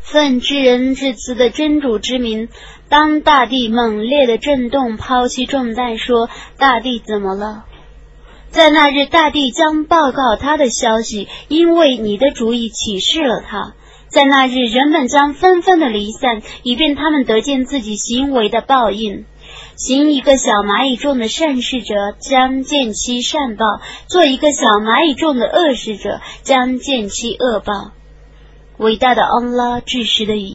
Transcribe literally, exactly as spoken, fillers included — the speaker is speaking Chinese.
奉至仁至慈的真主之名，当大地猛烈的震动，抛弃重担，说：大地怎么了？在那日，大地将报告他的消息，因为你的主意启示了他。在那日，人们将纷纷的离散，以便他们得见自己行为的报应。行一个小蚂蚁众的善事者，将见其善报；做一个小蚂蚁众的恶事者，将见其恶报。伟大的安拉至实的语